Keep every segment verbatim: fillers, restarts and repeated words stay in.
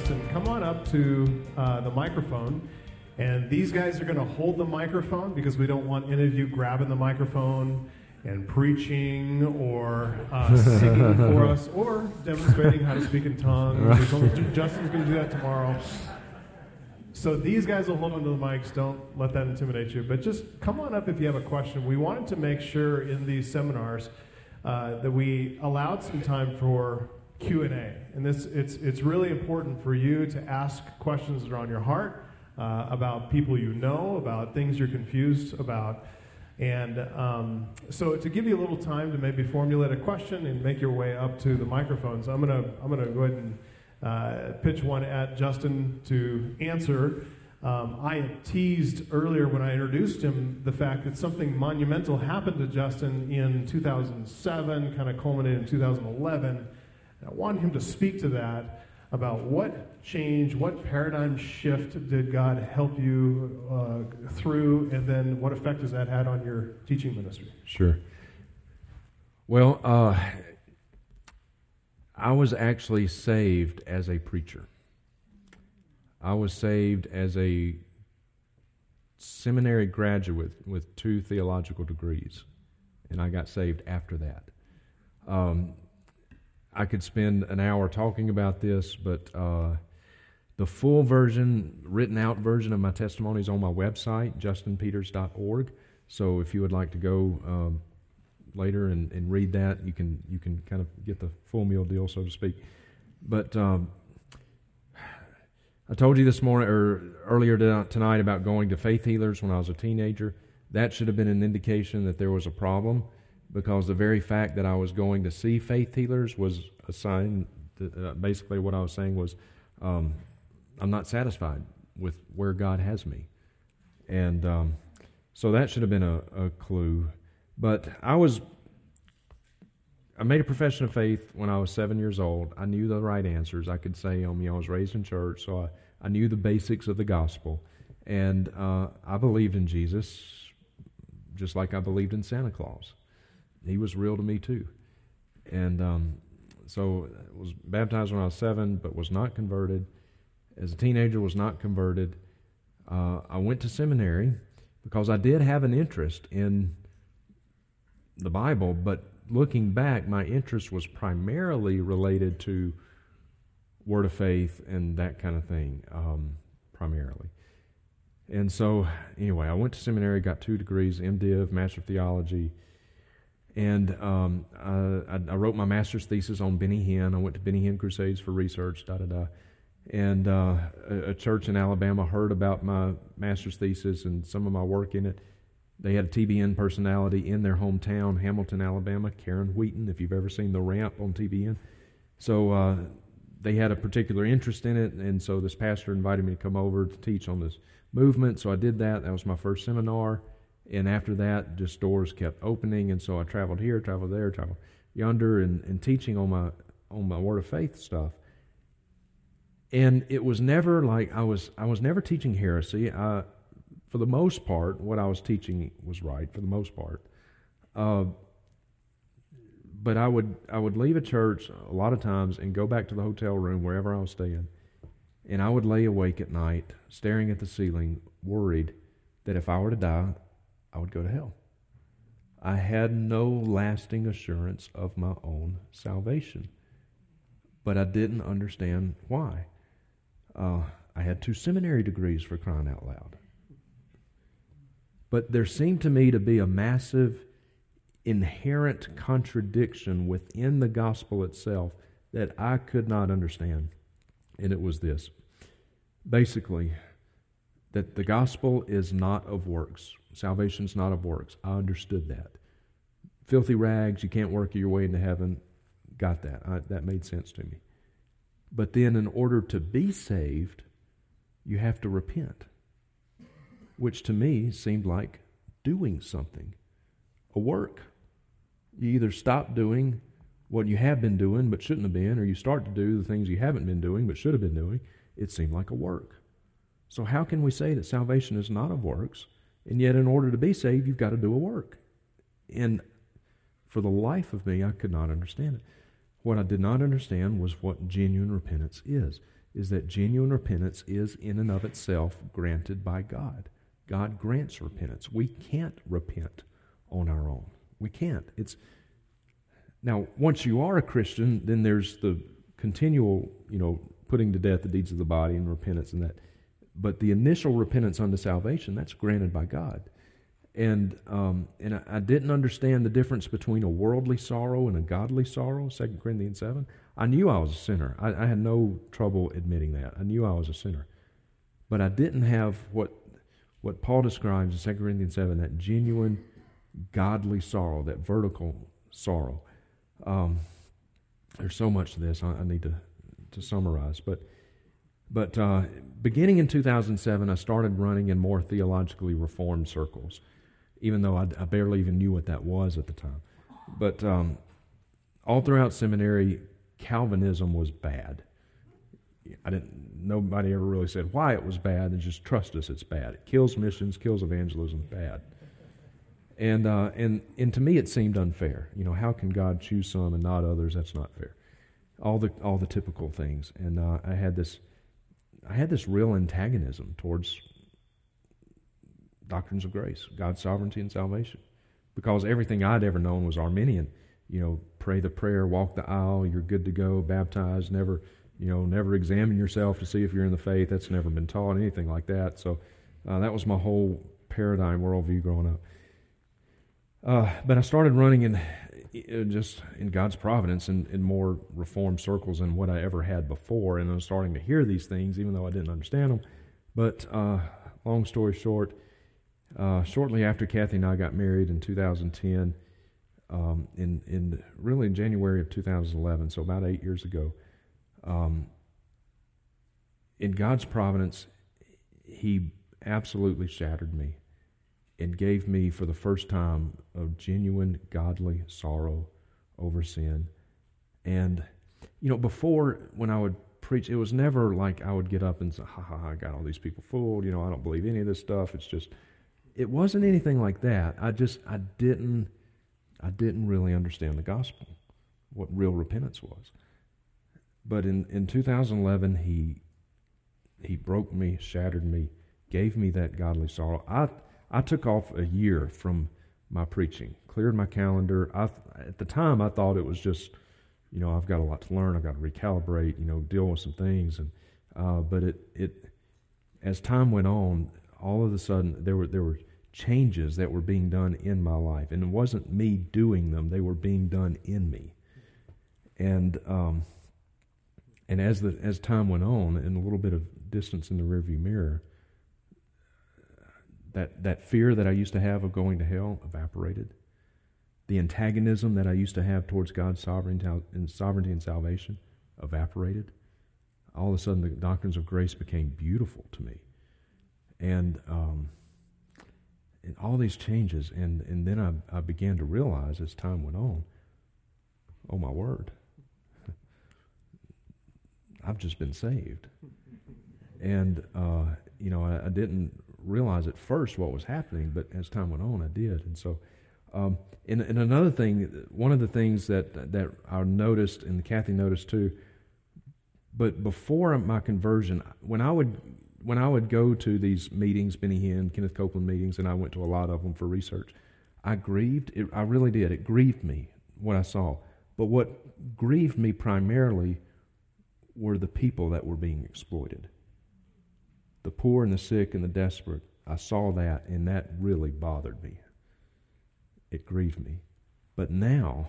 Justin, come on up to uh, the microphone. And these guys are going to hold the microphone because we don't want any of you grabbing the microphone and preaching or uh, singing for us or demonstrating how to speak in tongues. Only, Justin's going to do that tomorrow. So these guys will hold onto the mics. Don't let that intimidate you. But just come on up if you have a question. We wanted to make sure in these seminars uh, that we allowed some time for Q and A. And this it's it's really important for you to ask questions that are on your heart uh, about people you know, about things you're confused about. And um, so to give you a little time to maybe formulate a question and make your way up to the microphones, I'm gonna I'm gonna go ahead and uh, pitch one at Justin to answer. Um, I had teased earlier when I introduced him the fact that something monumental happened to Justin in two thousand seven, kind of culminated in two thousand eleven. And I wanted him to speak to that, about what change, what paradigm shift did God help you uh, through, and then what effect has that had on your teaching ministry? Sure. Well, uh, I was actually saved as a preacher. I was saved as a seminary graduate with two theological degrees, and I got saved after that. Um, I could spend an hour talking about this, but uh, the full version, written out version of my testimony is on my website, justin peters dot org. So if you would like to go um, later and, and read that, you can you can kind of get the full meal deal, so to speak. But um, I told you this morning or earlier tonight about going to faith healers when I was a teenager. That should have been an indication that there was a problem, because the very fact that I was going to see faith healers was a sign that uh, basically what I was saying was um, I'm not satisfied with where God has me. And um, so that should have been a, a clue. But I was, I made a profession of faith when I was seven years old. I knew the right answers. I could say, um, you know, I was raised in church, so I, I knew the basics of the gospel. And uh, I believed in Jesus just like I believed in Santa Claus. He was real to me too. And um, so I was baptized when I was seven, but was not converted. As a teenager, was not converted. Uh, I went to seminary because I did have an interest in the Bible, but looking back, my interest was primarily related to Word of Faith and that kind of thing, um, primarily. And so, anyway, I went to seminary, got two degrees, MDiv, Master of Theology. And um, I, I wrote my master's thesis on Benny Hinn. I went to Benny Hinn Crusades for research, da-da-da. And uh, a, a church in Alabama heard about my master's thesis and some of my work in it. They had a T B N personality in their hometown, Hamilton, Alabama, Karen Wheaton, if you've ever seen The Ramp on T B N. So uh, they had a particular interest in it, and so this pastor invited me to come over to teach on this movement. So I did that. That was my first seminar. And after that, just doors kept opening, and so I traveled here, traveled there, traveled yonder, and, and teaching on my on my Word of Faith stuff. And it was never like I was I was never teaching heresy. I, for the most part, what I was teaching was right for the most part. Uh, but I would I would leave a church a lot of times and go back to the hotel room wherever I was staying, and I would lay awake at night, staring at the ceiling, worried that if I were to die, I would go to hell. I had no lasting assurance of my own salvation, but I didn't understand why. Uh, I had two seminary degrees, for crying out loud. But there seemed to me to be a massive inherent contradiction within the gospel itself that I could not understand, and it was this. Basically, that the gospel is not of works. Salvation's not of works. I understood that. Filthy rags, you can't work your way into heaven. Got that. I, that made sense to me. But then in order to be saved, you have to repent, which to me seemed like doing something, a work. You either stop doing what you have been doing but shouldn't have been, or you start to do the things you haven't been doing but should have been doing. It seemed like a work. So how can we say that salvation is not of works, and yet in order to be saved, you've got to do a work? And for the life of me, I could not understand it. What I did not understand was what genuine repentance is. is that genuine repentance is in and of itself granted by God. God grants repentance. We can't repent on our own. We can't. It's now, once you are a Christian, then there's the continual, you know, putting to death the deeds of the body and repentance and that. But the initial repentance unto salvation, that's granted by God. And um, and I, I didn't understand the difference between a worldly sorrow and a godly sorrow, Second Corinthians seven. I knew I was a sinner. I, I had no trouble admitting that. I knew I was a sinner. But I didn't have what what Paul describes in Second Corinthians seven, that genuine godly sorrow, that vertical sorrow. Um, there's so much to this I, I need to, to summarize. But but uh, beginning in two thousand seven, I started running in more theologically reformed circles, even though I, I barely even knew what that was at the time. But um, all throughout seminary, Calvinism was bad. I didn't. Nobody ever really said why it was bad. They just trust us. It's bad. It kills missions, kills evangelism. Bad. And uh, and and to me, it seemed unfair. You know, how can God choose some and not others? That's not fair. All the all the typical things. And uh, I had this, I had this real antagonism towards doctrines of grace, God's sovereignty and salvation, because everything I'd ever known was Arminian. You know, pray the prayer, walk the aisle, you're good to go, baptized, never, you know, never examine yourself to see if you're in the faith. That's never been taught, anything like that. So uh, that was my whole paradigm, worldview growing up. Uh, but I started running in, in just in God's providence in, in more reformed circles than what I ever had before, and I was starting to hear these things, even though I didn't understand them. But uh, long story short, uh, shortly after Kathy and I got married in two thousand ten, um, in in really in January of two thousand eleven, so about eight years ago, um, in God's providence, He absolutely shattered me and gave me, for the first time, a genuine godly sorrow over sin. And, you know, before, when I would preach, it was never like I would get up and say, ha, ha, ha, I got all these people fooled, you know, I don't believe any of this stuff. It's just, it wasn't anything like that. I just, I didn't, I didn't really understand the gospel, what real repentance was. But in, in two thousand eleven, he, he broke me, shattered me, gave me that godly sorrow. I I took off a year from my preaching, cleared my calendar. I, at the time, I thought it was just, you know, I've got a lot to learn. I've got to recalibrate, you know, deal with some things. And uh, but it, it, as time went on, all of a sudden there were there were changes that were being done in my life, and it wasn't me doing them; they were being done in me. And um, and as the as time went on, and a little bit of distance in the rearview mirror, That that fear that I used to have of going to hell evaporated. The antagonism that I used to have towards God's sovereignty and sovereignty and salvation evaporated. All of a sudden, the doctrines of grace became beautiful to me, and um, and all these changes. And and then I I began to realize as time went on, oh my word, I've just been saved, and uh, you know I, I didn't realize at first what was happening, but as time went on, I did. And so, um, and, and another thing, one of the things that that I noticed, and Kathy noticed too, but before my conversion, when I would when I would go to these meetings, Benny Hinn, Kenneth Copeland meetings, and I went to a lot of them for research, I grieved. It, I really did. It grieved me what I saw. But what grieved me primarily were the people that were being exploited. The poor and the sick and the desperate. I saw that, and that really bothered me. It grieved me. But now,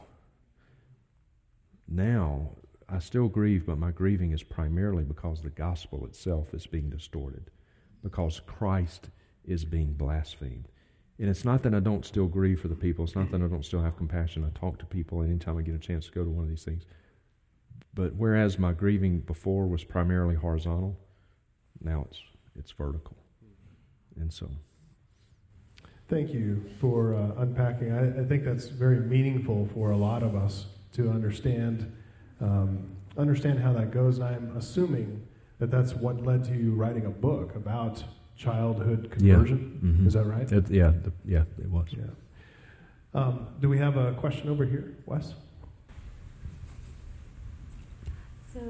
now, I still grieve, but my grieving is primarily because the gospel itself is being distorted, because Christ is being blasphemed. And it's not that I don't still grieve for the people. It's not that I don't still have compassion. I talk to people anytime I get a chance to go to one of these things. But whereas my grieving before was primarily horizontal, now it's It's vertical. And so. Thank you for uh, unpacking. I, I think that's very meaningful for a lot of us to understand um, understand how that goes. And I'm assuming that that's what led to you writing a book about childhood conversion. Yeah. Mm-hmm. Is that right? It, yeah, the, yeah, it was. Yeah. Um, do we have a question over here, Wes? So, um,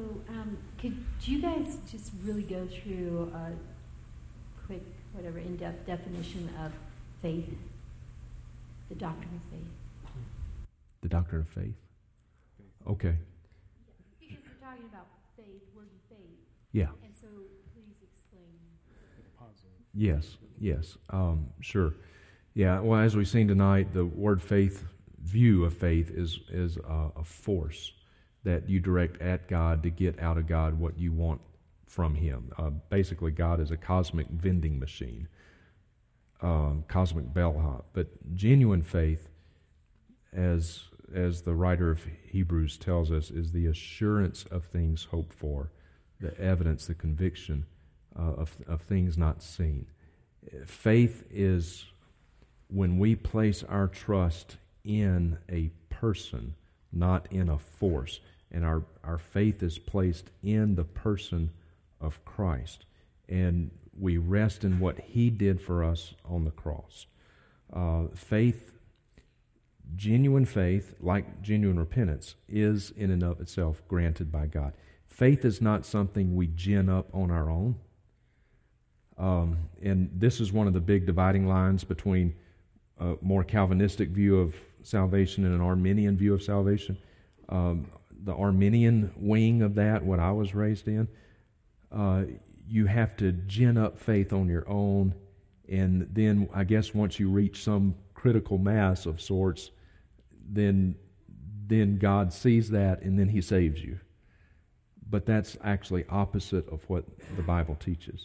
Um, could you guys just really go through a quick, whatever, in-depth definition of faith, the doctrine of faith? The doctrine of faith? Okay. Because we're talking about faith, word and faith. Yeah. And so please explain. Yes, yes, um, sure. Yeah, well, as we've seen tonight, the word faith, view of faith, is, is uh, a force that you direct at God to get out of God what you want from Him. Uh, basically, God is a cosmic vending machine, um, cosmic bellhop. But genuine faith, as as the writer of Hebrews tells us, is the assurance of things hoped for, the evidence, the conviction uh, of, of things not seen. Faith is when we place our trust in a person, not in a force. And our, our faith is placed in the person of Christ. And we rest in what He did for us on the cross. Uh, faith, genuine faith, like genuine repentance, is in and of itself granted by God. Faith is not something we gin up on our own. Um, and this is one of the big dividing lines between a more Calvinistic view of salvation and an Arminian view of salvation. Um, the Arminian wing of that, what I was raised in, uh, you have to gin up faith on your own, and then I guess once you reach some critical mass of sorts, then then God sees that and then He saves you. But that's actually opposite of what the Bible teaches.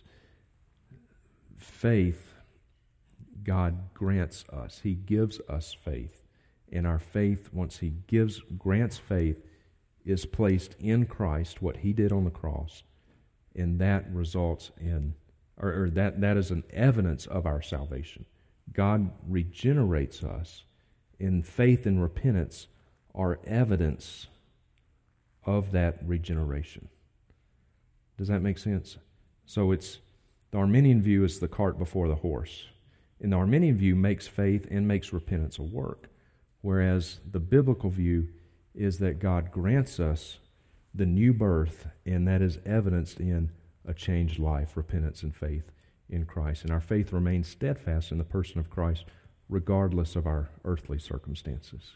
Faith, God grants us. He gives us faith. And our faith, once He gives, grants faith, is placed in Christ, what He did on the cross, and that results in, or, or that, that is an evidence of our salvation. God regenerates us, and faith and repentance are evidence of that regeneration. Does that make sense? So it's, the Arminian view is the cart before the horse. And the Arminian view makes faith and makes repentance a work, whereas the biblical view is that God grants us the new birth, and that is evidenced in a changed life, repentance and faith in Christ. And our faith remains steadfast in the person of Christ, regardless of our earthly circumstances.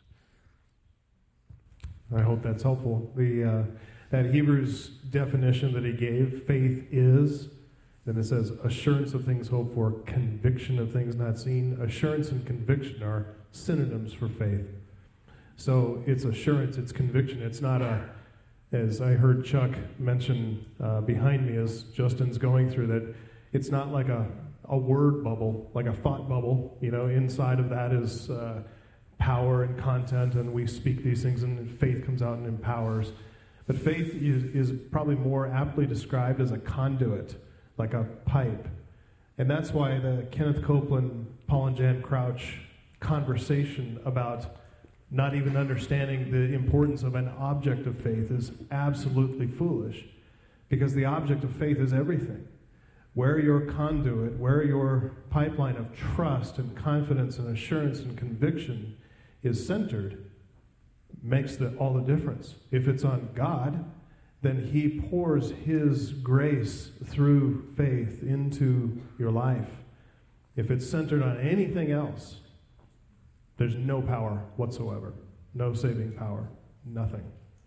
I hope that's helpful. The uh, that Hebrews definition that he gave, faith is, then it says assurance of things hoped for, conviction of things not seen. Assurance and conviction are synonyms for faith. So it's assurance, it's conviction. It's not a, as I heard Chuck mention uh, behind me as Justin's going through, that it's not like a, a word bubble, like a thought bubble. You know, inside of that is uh, power and content, and we speak these things, and faith comes out and empowers. But faith is, is probably more aptly described as a conduit, like a pipe. And that's why the Kenneth Copeland, Paul and Jan Crouch conversation about not even understanding the importance of an object of faith is absolutely foolish, because the object of faith is everything. Where your conduit, where your pipeline of trust and confidence and assurance and conviction is centered, makes the, all the difference. If it's on God, then He pours His grace through faith into your life. If it's centered on anything else, there's no power whatsoever. No saving power. Nothing.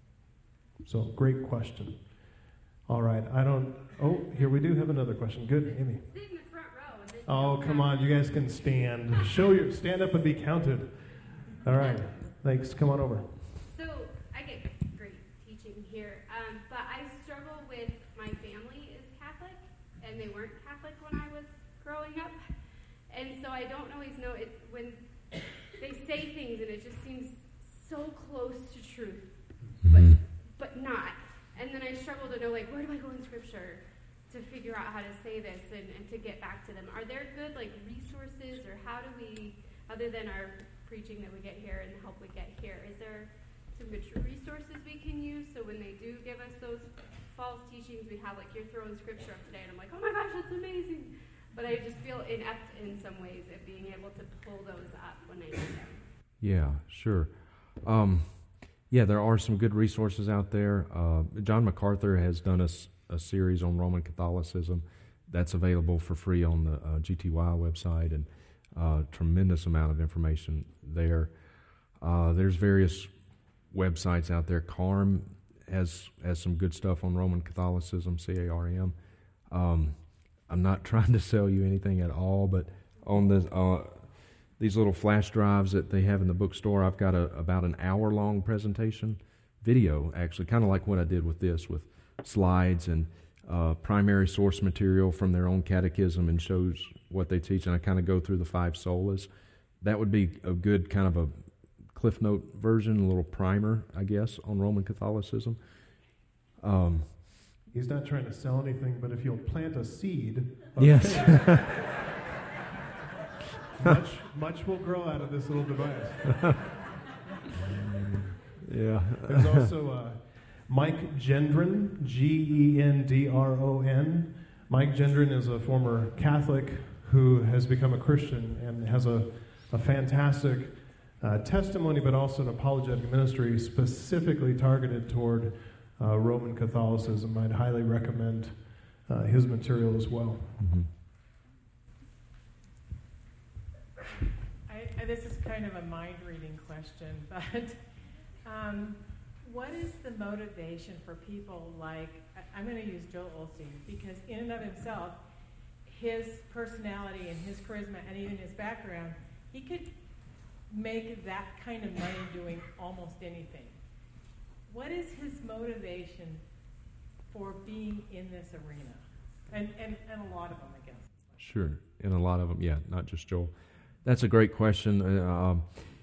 So, great question. All right, I don't... Oh, here we do have another question. Good, Amy. Sit in the front row. And then Oh, come on, you guys can stand. Show your... Stand up and be counted. All right, thanks. Come on over. So, I get great teaching here, um, but I struggle with, my family is Catholic, and they weren't Catholic when I was growing up, and so I don't always know it when they say things and it just seems so close to truth, but but not. And then I struggle to know, like, where do I go in Scripture to figure out how to say this and, and to get back to them? Are there good, like, resources, or how do we, other than our preaching that we get here and the help we get here, is there some good resources we can use so when they do give us those false teachings, we have, like, you're throwing Scripture up today, and I'm like, oh my gosh, that's amazing. But I just feel inept in some ways at being able to pull those up when I need them. Yeah, sure. Um, Yeah, there are some good resources out there. Uh, John MacArthur has done a, s- a series on Roman Catholicism that's available for free on the uh, G T Y website, and uh, tremendous amount of information there. Uh, there's various websites out there. CARM has has some good stuff on Roman Catholicism, C A R M. Um, I'm not trying to sell you anything at all, but on the uh, these little flash drives that they have in the bookstore, I've got a, about an hour-long presentation video, actually, kind of like what I did with this, with slides and uh, primary source material from their own catechism, and shows what they teach, and I kind of go through the five solas. That would be a good kind of a Cliff Note version, a little primer, I guess, on Roman Catholicism. Um, He's not trying to sell anything, but if you'll plant a seed of yes. faith, much, much will grow out of this little device. yeah. There's also uh, Mike Gendron, G E N D R O N. Mike Gendron is a former Catholic who has become a Christian and has a, a fantastic uh, testimony, but also an apologetic ministry specifically targeted toward uh, Roman Catholicism. I'd highly recommend uh, his material as well. Mm-hmm. I, I, this is kind of a mind-reading question, but um, what is the motivation for people like, I, I'm going to use Joel Osteen, because in and of himself, his personality and his charisma and even his background, he could make that kind of money doing almost anything. What is his motivation for being in this arena? And, and, and a lot of them, I guess. Sure, and a lot of them, yeah, not just Joel. That's a great question. Uh, um,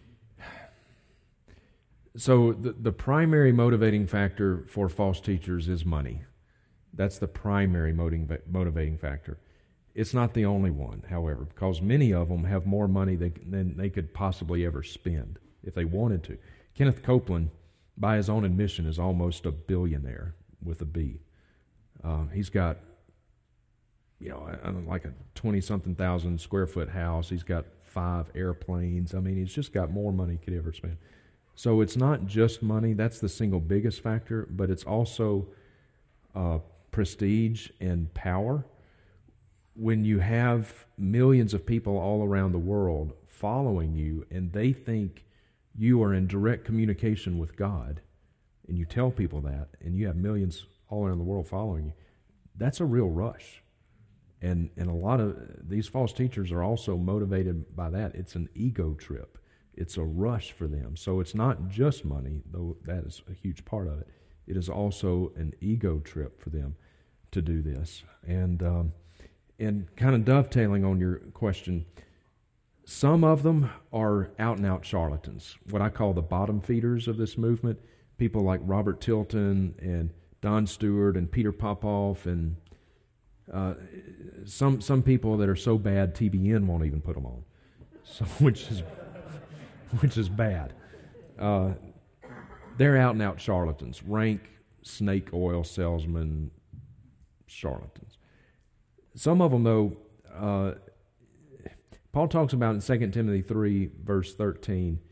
so the, the primary motivating factor for false teachers is money. That's the primary motiv- motivating factor. It's not the only one, however, because many of them have more money they, than they could possibly ever spend if they wanted to. Kenneth Copeland, by his own admission, is almost a billionaire with a B. Uh, he's got, you know, I don't know, like a twenty-something thousand square foot house. He's got five airplanes. I mean, he's just got more money he could ever spend. So it's not just money. That's the single biggest factor, but it's also uh, prestige and power. When you have millions of people all around the world following you and they think you are in direct communication with God, and you tell people that, and you have millions all around the world following you, that's a real rush. And and a lot of these false teachers are also motivated by that. It's an ego trip. It's a rush for them. So it's not just money, though that is a huge part of it. It is also an ego trip for them to do this. And um, and kind of dovetailing on your question, some of them are out-and-out charlatans, what I call the bottom feeders of this movement, people like Robert Tilton and Don Stewart and Peter Popoff and uh, some some people that are so bad T B N won't even put them on, so which is which is bad. Uh, they're out-and-out charlatans, rank snake oil salesmen, charlatans. Some of them, though, uh, Paul talks about in Second Timothy three, verse thirteen,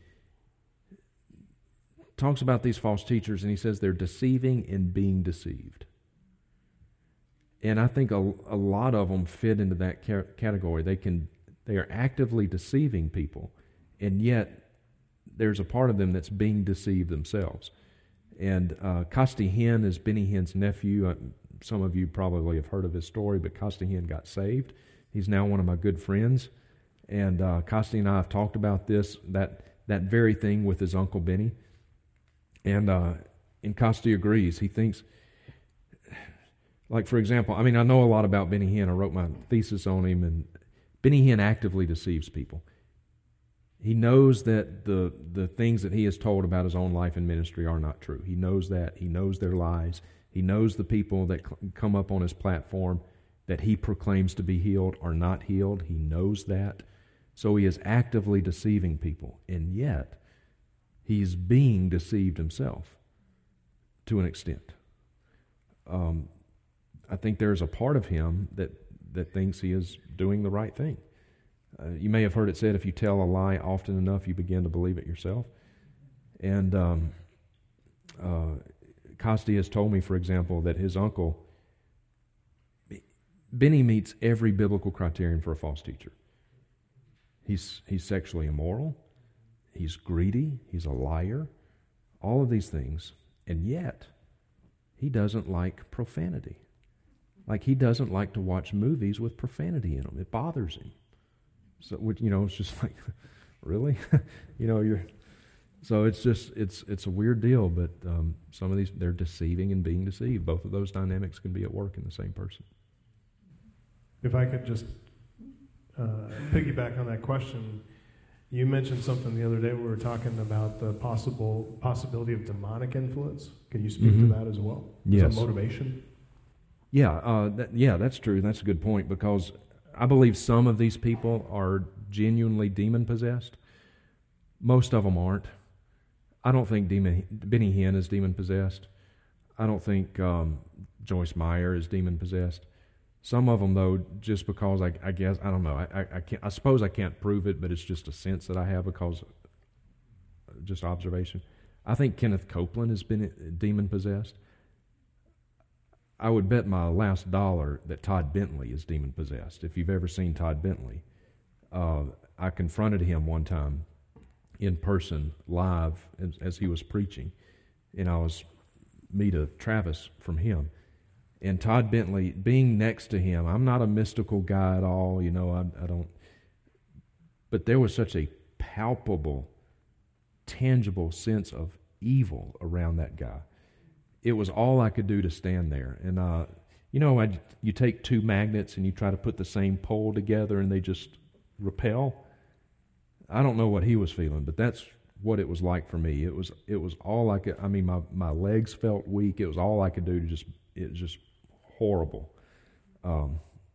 talks about these false teachers, and he says they're deceiving and being deceived. And I think a, a lot of them fit into that ca- category. They can, they are actively deceiving people, and yet there's a part of them that's being deceived themselves. And uh, Costi Hinn is Benny Hinn's nephew. Uh, some of you probably have heard of his story, but Costi Hinn got saved. He's now one of my good friends. And uh, Costi and I have talked about this, that that very thing with his Uncle Benny. And, uh, and Costi agrees. He thinks, like, for example, I mean, I know a lot about Benny Hinn. I wrote my thesis on him, and Benny Hinn actively deceives people. He knows that the the things that he has told about his own life and ministry are not true. He knows that. He knows their lies. He knows the people that cl- come up on his platform that he proclaims to be healed are not healed. He knows that. So he is actively deceiving people. And yet, he's being deceived himself to an extent. Um, I think there's a part of him that, that thinks he is doing the right thing. Uh, you may have heard it said, if you tell a lie often enough, you begin to believe it yourself. And um, Costi has told me, for example, that his uncle, Benny meets every biblical criterion for a false teacher. He's, he's sexually immoral, he's greedy, he's a liar, all of these things, and yet he doesn't like profanity. Like, he doesn't like to watch movies with profanity in them. It bothers him. So, you know, it's just like, really? you know, you're... So it's just, it's it's a weird deal, but um, some of these, they're deceiving and being deceived. Both of those dynamics can be at work in the same person. If I could just uh, piggyback on that question, you mentioned something the other day. We were talking about the possible possibility of demonic influence. Can you speak Mm-hmm. to that as well? Yes. As a motivation? Yeah, uh, that, yeah, that's true. That's a good point, because I believe some of these people are genuinely demon-possessed. Most of them aren't. I don't think demon, Benny Hinn is demon-possessed. I don't think um, Joyce Meyer is demon-possessed. Some of them, though, just because I, I guess, I don't know, I, I, I, can't, I suppose I can't prove it, but it's just a sense that I have because just observation. I think Kenneth Copeland has been demon-possessed. I would bet my last dollar that Todd Bentley is demon-possessed. If you've ever seen Todd Bentley, uh, I confronted him one time in person, live, as, as he was preaching, and I was me to Travis from him. And Todd Bentley, being next to him, I'm not a mystical guy at all, you know, I, I don't, but there was such a palpable, tangible sense of evil around that guy. It was all I could do to stand there. And, uh, you know, I, you take two magnets and you try to put the same pole together and they just repel. I don't know what he was feeling, but that's what it was like for me. It was it was all I could, I mean, my, my legs felt weak. It was all I could do to just, it was just horrible. Um,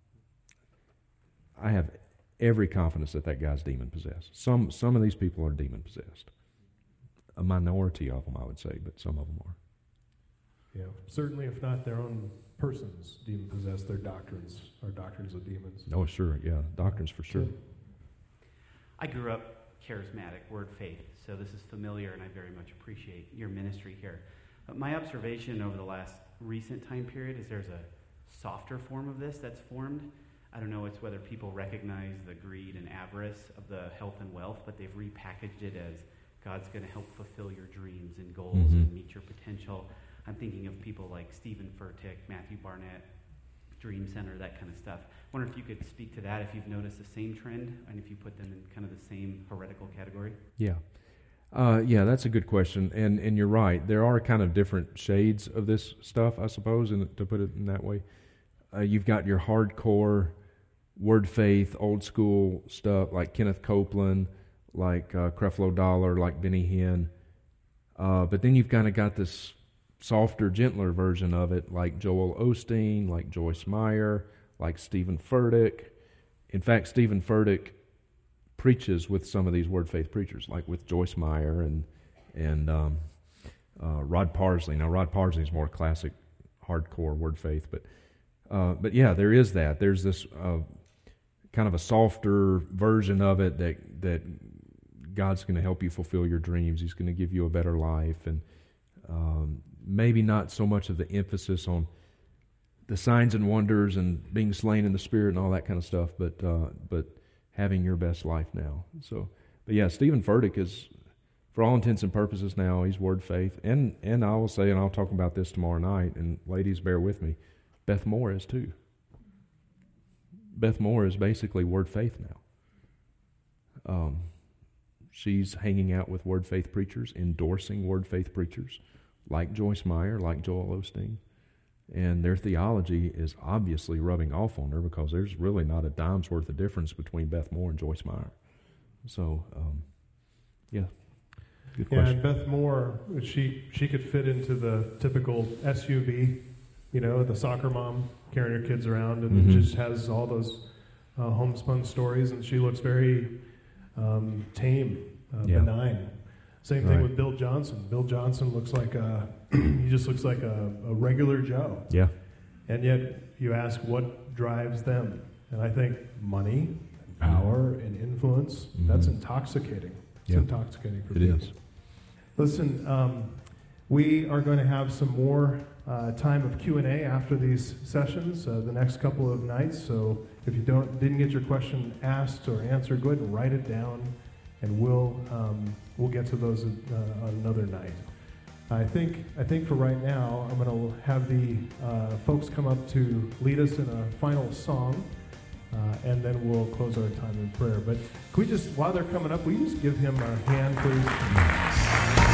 I have every confidence that that guy's demon-possessed. Some, some of these people are demon-possessed. A minority of them, I would say, but some of them are. Yeah, certainly if not their own persons demon-possessed, their doctrines are doctrines of demons. Oh, sure, yeah, doctrines for sure. I grew up charismatic, word faith, so this is familiar, and I very much appreciate your ministry here. But my observation over the last recent time period is there's a softer form of this that's formed. I don't know it's whether people recognize the greed and avarice of the health and wealth, but they've repackaged it as God's going to help fulfill your dreams and goals Mm-hmm. and meet your potential. I'm thinking of people like Stephen Furtick, Matthew Barnett, Dream Center, that kind of stuff. I wonder if you could speak to that, if you've noticed the same trend, and if you put them in kind of the same heretical category. Yeah. Uh, yeah, that's a good question, and and you're right. There are kind of different shades of this stuff, I suppose, and to put it in that way. Uh, you've got your hardcore word faith, old school stuff like Kenneth Copeland, like uh, Creflo Dollar, like Benny Hinn. Uh, but then you've kind of got this softer, gentler version of it, like Joel Osteen, like Joyce Meyer, like Stephen Furtick. In fact, Stephen Furtick preaches with some of these word faith preachers, like with Joyce Meyer and and um, uh, Rod Parsley. Now, Rod Parsley is more classic, hardcore word faith, but uh, but yeah, there is that. There's this uh, kind of a softer version of it that that God's going to help you fulfill your dreams. He's going to give you a better life, and um, maybe not so much of the emphasis on the signs and wonders and being slain in the Spirit and all that kind of stuff, but uh, but having your best life now. So, but yeah, Stephen Furtick is, for all intents and purposes now, he's word faith, and and I will say, and I'll talk about this tomorrow night, and ladies, bear with me, Beth Moore is too. Beth Moore is basically word faith now. Um, she's hanging out with word faith preachers, endorsing word faith preachers, like Joyce Meyer, like Joel Osteen. And their theology is obviously rubbing off on her because there's really not a dime's worth of difference between Beth Moore and Joyce Meyer. So, um, yeah, good Yeah, question. and Beth Moore, she she could fit into the typical S U V, you know, the soccer mom carrying her kids around, and Mhm. just has all those uh, homespun stories, and she looks very um, tame, uh, Yeah. benign. Same thing Right. with Bill Johnson. Bill Johnson looks like a, he just looks like a, a regular Joe. Yeah, And yet you ask what drives them. And I think money, power, and influence, Mhm. that's intoxicating. It's Yeah. intoxicating for it people. is. Listen, um, We are going to have some more uh, time of Q and A after these sessions, uh, the next couple of nights. So if you don't didn't get your question asked or answered, go ahead and write it down, and we'll um, we'll get to those uh, on another night. I think I think for right now, I'm going to have the uh, folks come up to lead us in a final song, uh, and then we'll close our time in prayer. But can we just, while they're coming up, will you just give him a hand, please?